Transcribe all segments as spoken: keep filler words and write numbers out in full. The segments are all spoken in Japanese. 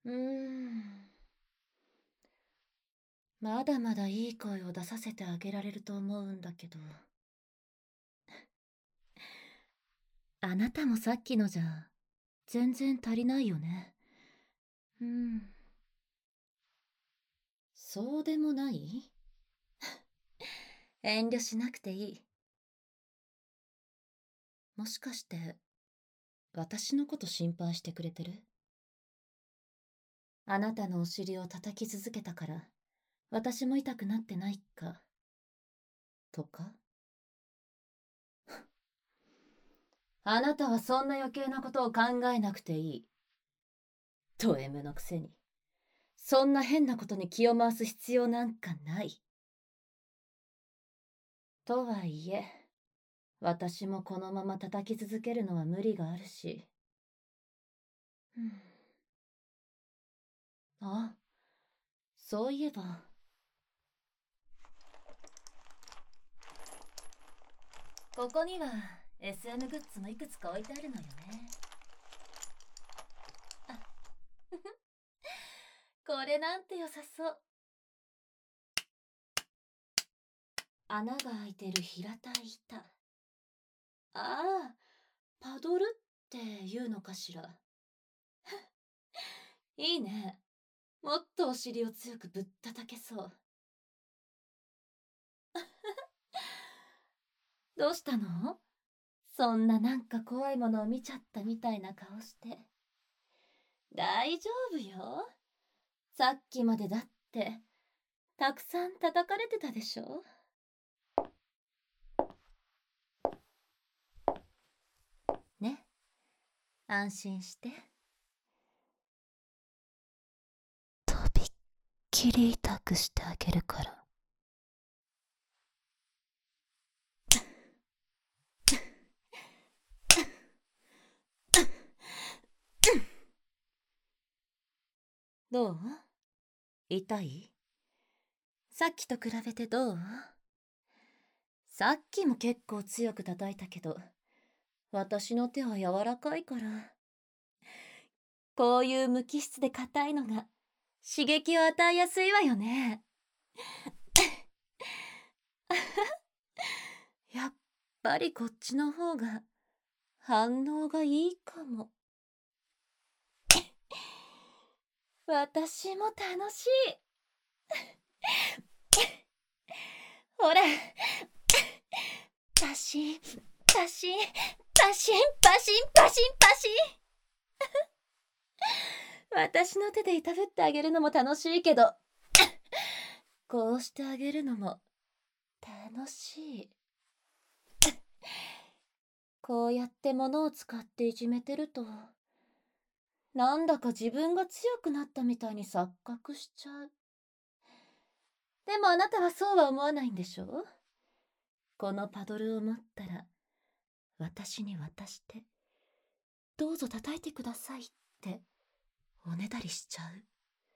うーん。まだまだいい声を出させてあげられると思うんだけど。あなたもさっきのじゃ、全然足りないよね。うん。そうでもない？遠慮しなくていい。もしかして、私のこと心配してくれてる？あなたのお尻を叩き続けたから、私も痛くなってないか、とか？あなたはそんな余計なことを考えなくていい。ド M のくせに。そんな変なことに気を回す必要なんかない。とはいえ、私もこのまま叩き続けるのは無理があるし。うん、あ、そういえば。ここには エスエム グッズもいくつか置いてあるのよね。あこれなんて良さそう。穴が開いてる平たい板。ああ、パドルっていうのかしら。いいね。もっとお尻を強くぶったたけそう。どうしたの？そんななんか怖いものを見ちゃったみたいな顔して。大丈夫よ。さっきまでだって、たくさん叩かれてたでしょ？ね、安心して。とびっきり痛くしてあげるから。どう？痛い？さっきと比べてどう？さっきも結構強く叩いたけど、私の手は柔らかいから。こういう無機質で硬いのが刺激を与えやすいわよね。やっぱりこっちの方が反応がいいかも。私も楽しい。ほら、パシン、パシン、パシン、パシン、パシン、パシン。私の手でいたぶってあげるのも楽しいけど、こうしてあげるのも楽しい。こうやって物を使っていじめてると、なんだか自分が強くなったみたいに錯覚しちゃう。でもあなたはそうは思わないんでしょ？このパドルを持ったら、私に渡して、どうぞ叩いてくださいっておねだりしちゃう。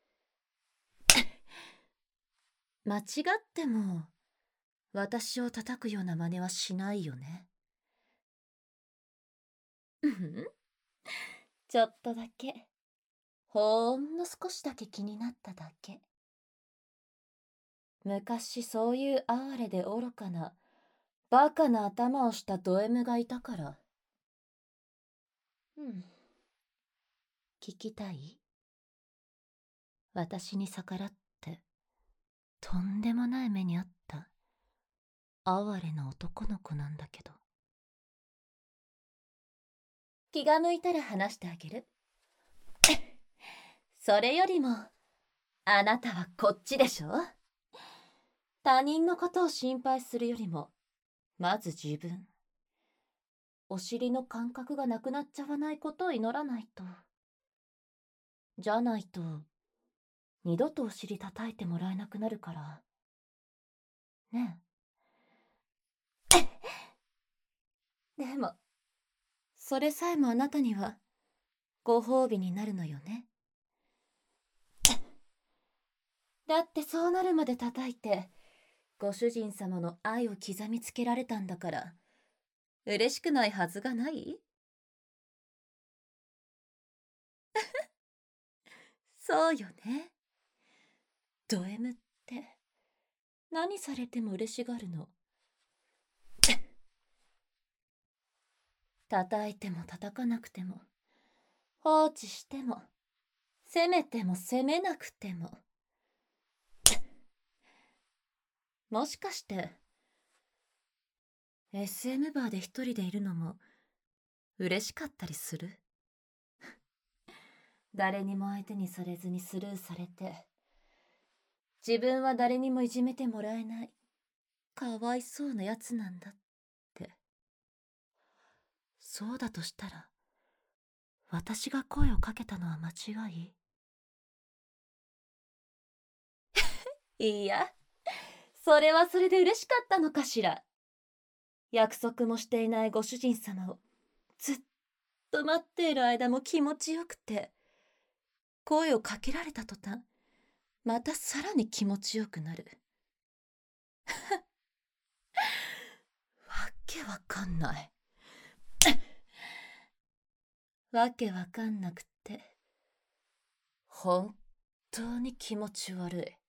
間違っても私を叩くような真似はしないよね。うん、ちょっとだけ、ほんの少しだけ気になっただけ。昔そういう哀れで愚かなバカな頭をしたド M がいたから。うん。聞きたい？私に逆らってとんでもない目にあった哀れな男の子なんだけど。気が向いたら話してあげる。それよりもあなたはこっちでしょ？他人のことを心配するよりもまず自分、お尻の感覚がなくなっちゃわないことを祈らないと。じゃないと二度とお尻叩いてもらえなくなるからね。でもそれさえもあなたにはご褒美になるのよね。だってそうなるまで叩いてご主人様の愛を刻みつけられたんだから、嬉しくないはずがない？ そうよね。ド M って何されても嬉しがるの。叩いても叩かなくても、放置しても、責めても責めなくても。もしかして エスエム バーで一人でいるのも嬉しかったりする？誰にも相手にされずにスルーされて、自分は誰にもいじめてもらえない、かわいそうなやつなんだって。そうだとしたら、私が声をかけたのは間違い？いや、それはそれで嬉しかったのかしら。約束もしていないご主人様をずっと待っている間も気持ちよくて、声をかけられた途端、またさらに気持ちよくなる。わけわかんない。わけわかんなくて、本当に気持ち悪い。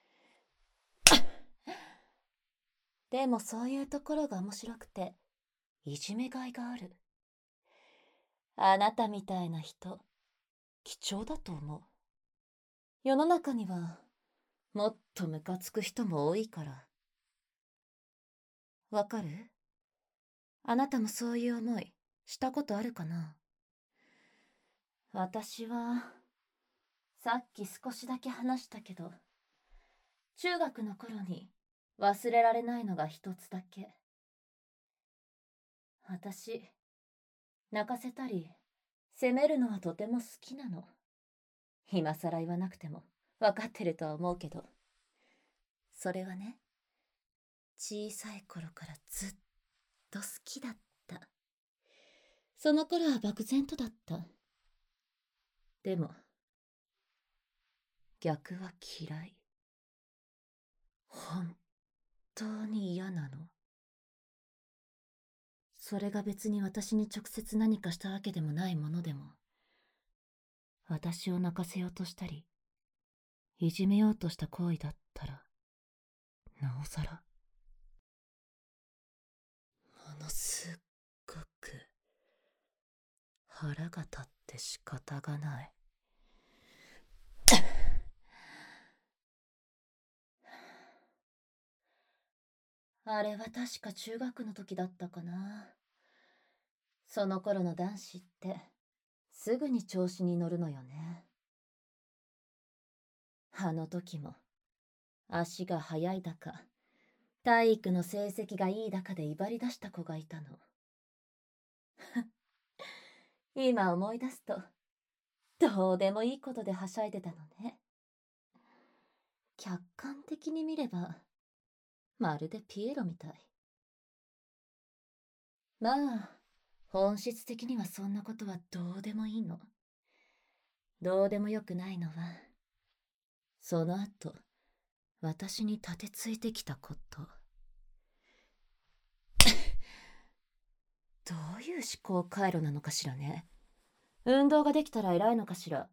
でもそういうところが面白くて、いじめがいがある。あなたみたいな人、貴重だと思う。世の中には、もっとムカつく人も多いから。わかる？あなたもそういう思い、したことあるかな？私は、さっき少しだけ話したけど、中学の頃に忘れられないのが一つだけ。私、泣かせたり、責めるのはとても好きなの。今更言わなくても分かってるとは思うけど。それはね、小さい頃からずっと好きだった。その頃は漠然とだった。でも、逆は嫌い。本当に嫌なの。それが別に私に直接何かしたわけでもないものでも、私を泣かせようとしたり、いじめようとした行為だったら、なおさら。ものすごく腹が立って仕方がない。あれは確か中学の時だったかな。その頃の男子ってすぐに調子に乗るのよね。あの時も足が速いだか体育の成績がいいだかで威張り出した子がいたの。今思い出すとどうでもいいことではしゃいでたのね。客観的に見ればまるでピエロみたい。まあ本質的にはそんなことはどうでもいいの。どうでもよくないのはその後私に立てついてきたこと。どういう思考回路なのかしらね。運動ができたら偉いのかしら。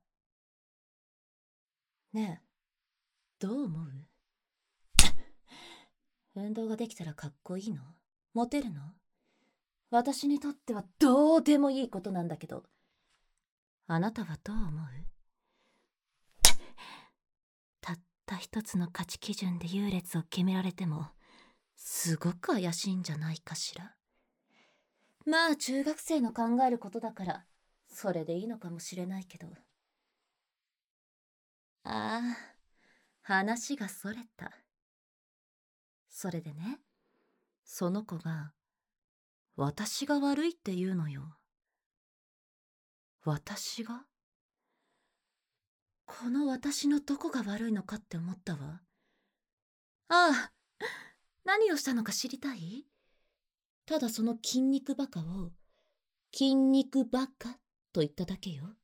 ねえ、どう思う？運動ができたらかっこいいの？モテるの？私にとってはどうでもいいことなんだけど。あなたはどう思う？たった一つの価値基準で優劣を決められても、すごく怪しいんじゃないかしら。まあ中学生の考えることだから、それでいいのかもしれないけど。ああ、話がそれた。それでね、その子が、私が悪いって言うのよ。私が？この私のどこが悪いのかって思ったわ。ああ、何をしたのか知りたい？ただその筋肉バカを、筋肉バカと言っただけよ。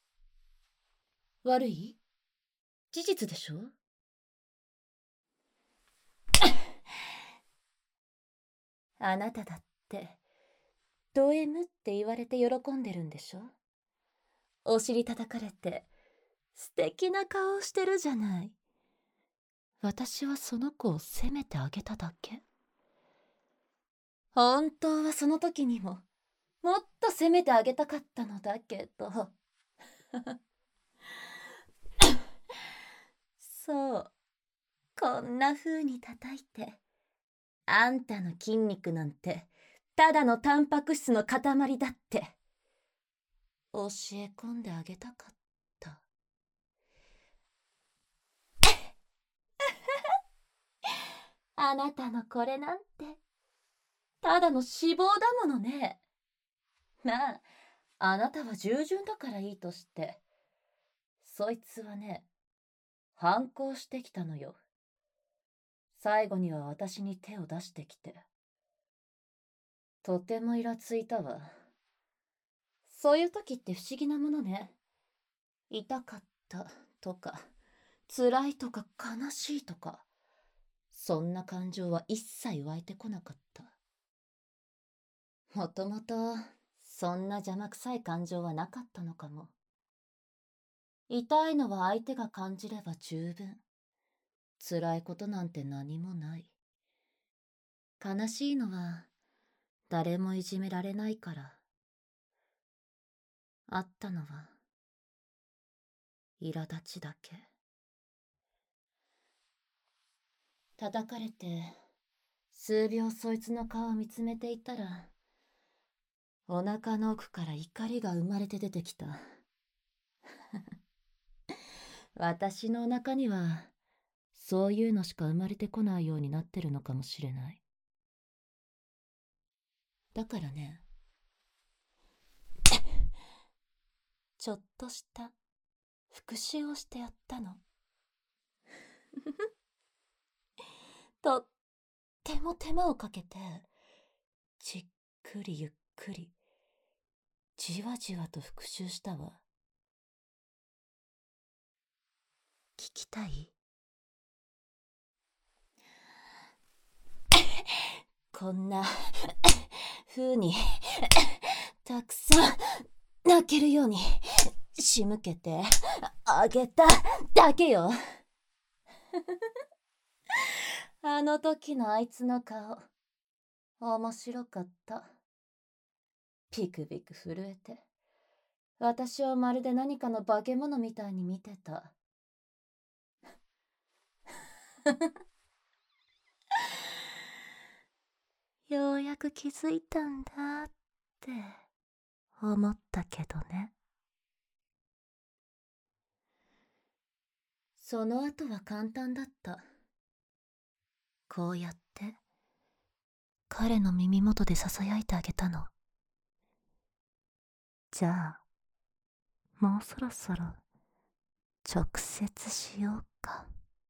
悪い？事実でしょ？あなただって、ド M って言われて喜んでるんでしょ？お尻叩かれて、 素敵な顔をしてるじゃない。私はその子を責めてあげただけ。本当はその時にももっと責めてあげたかったのだけどそう、こんな風に叩いて、あんたの筋肉なんてただのタンパク質の塊だって教え込んであげたかった。あなたのこれなんてただの脂肪だものね。まあ、あなたは従順だからいいとして、そいつはね、反抗してきたのよ。最後には私に手を出してきて。とてもイラついたわ。そういう時って不思議なものね。痛かったとか、辛いとか悲しいとか、そんな感情は一切湧いてこなかった。もともと、そんな邪魔くさい感情はなかったのかも。痛いのは相手が感じれば十分。辛いことなんて何もない。悲しいのは誰もいじめられないから。あったのは苛立ちだけ。叩かれて数秒そいつの顔を見つめていたら、お腹の奥から怒りが生まれて出てきた。私のお腹にはそういうのしか生まれてこないようになってるのかもしれない。だからね、ちょっとした復讐をしてやったの。とっても手間をかけて、じっくりゆっくり、じわじわと復讐したわ。聞きたい？こんな風にたくさん泣けるように仕向けてあげただけよ。あの時のあいつの顔、面白かった。ピクピク震えて、私をまるで何かの化け物みたいに見てた。ようやく気づいたんだって思ったけどね。その後は簡単だった。こうやって彼の耳元でささやいてあげたの。じゃあもうそろそろ直接しようか。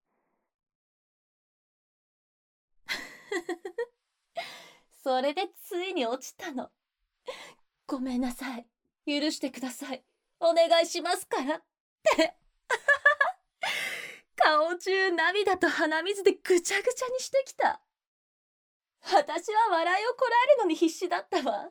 それでついに落ちたの。ごめんなさい。許してください。お願いしますからって。顔中涙と鼻水でぐちゃぐちゃにしてきた。私は笑いをこらえるのに必死だったわ。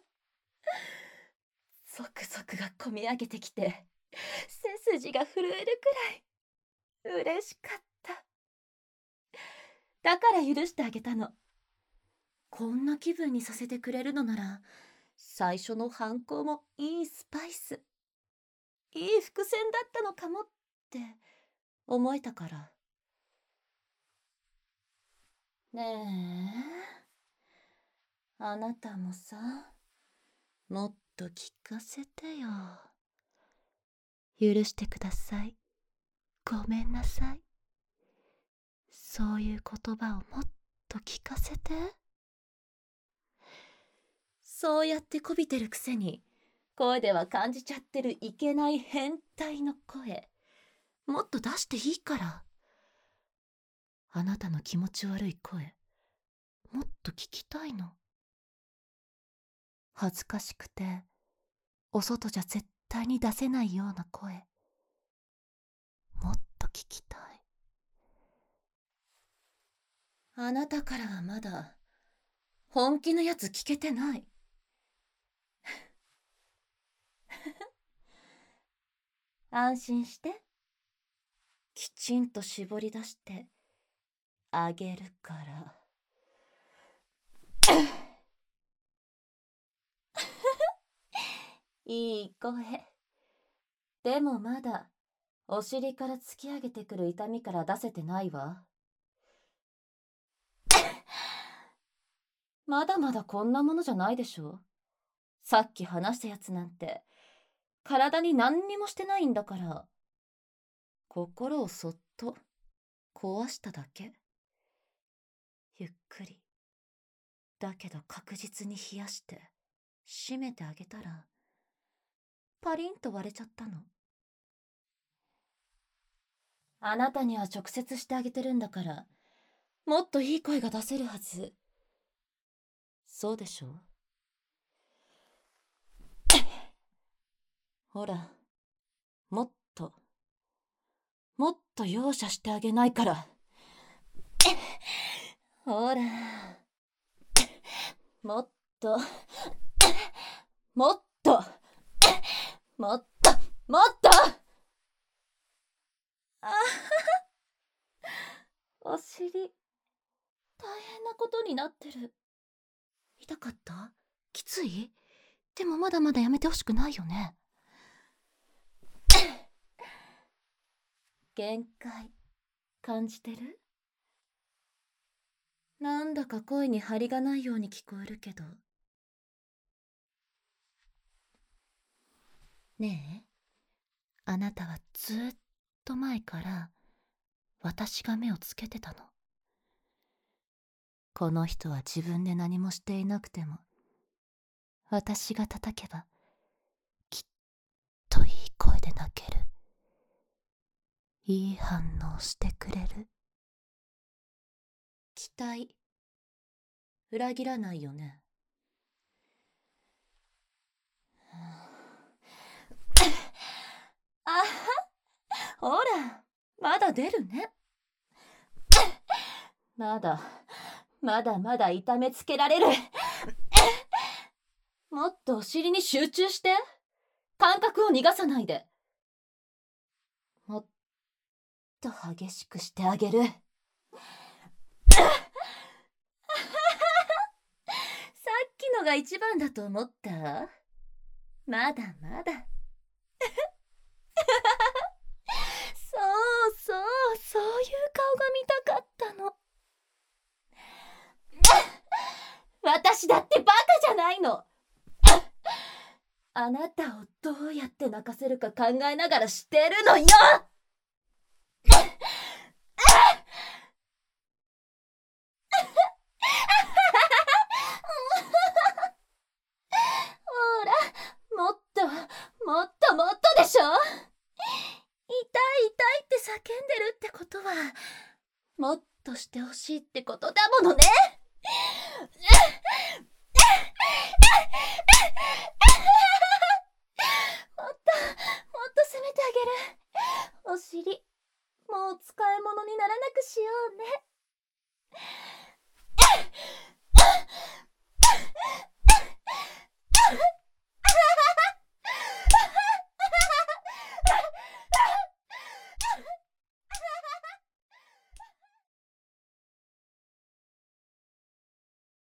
ゾクゾクがこみ上げてきて、背筋が震えるくらい嬉しかった。だから許してあげたの。こんな気分にさせてくれるのなら、最初の反抗もいいスパイス、いい伏線だったのかもって思えたから。ねえ、あなたもさ、もっと聞かせてよ。許してください。ごめんなさい。そういう言葉をもっと聞かせて。そうやってこびてるくせに、声では感じちゃってるいけない変態の声、もっと出していいから。あなたの気持ち悪い声、もっと聞きたいの。恥ずかしくて、お外じゃ絶対に出せないような声、もっと聞きたい。あなたからはまだ本気のやつ聞けてない。安心して。 きちんと絞り出してあげるから。いい声。でもまだお尻から突き上げてくる痛みから出せてないわ。まだまだこんなものじゃないでしょ。さっき話したやつなんて体に何にもしてないんだから。心をそっと壊しただけ。ゆっくりだけど確実に冷やして閉めてあげたらパリンと割れちゃったの。あなたには直接してあげてるんだからもっといい声が出せるはず。そうでしょ。ほら、もっともっと容赦してあげないから。ほら、もっともっともっともっと。あお尻大変なことになってる。痛かった？きつい？でもまだまだやめてほしくないよね。限界感じてる？なんだか声に張りがないように聞こえるけど。ねえ、あなたはずっと前から私が目をつけてたの。この人は自分で何もしていなくても私が叩けばきっといい声で泣ける。いい反応してくれる。期待裏切らないよね。あは、ほら、まだ出るね。まだまだまだ痛めつけられる。もっとお尻に集中して。感覚を逃がさないで。もっと激しくしてあげる。さっきのが一番だと思った？まだまだ。そうそう、そういう顔が見たかったの。私だってバカじゃないの。あなたをどうやって泣かせるか考えながらしてるのよ。ほら、もっともっともっとでしょ。痛い痛いって叫んでるってことはもっとしてほしいってことだものね。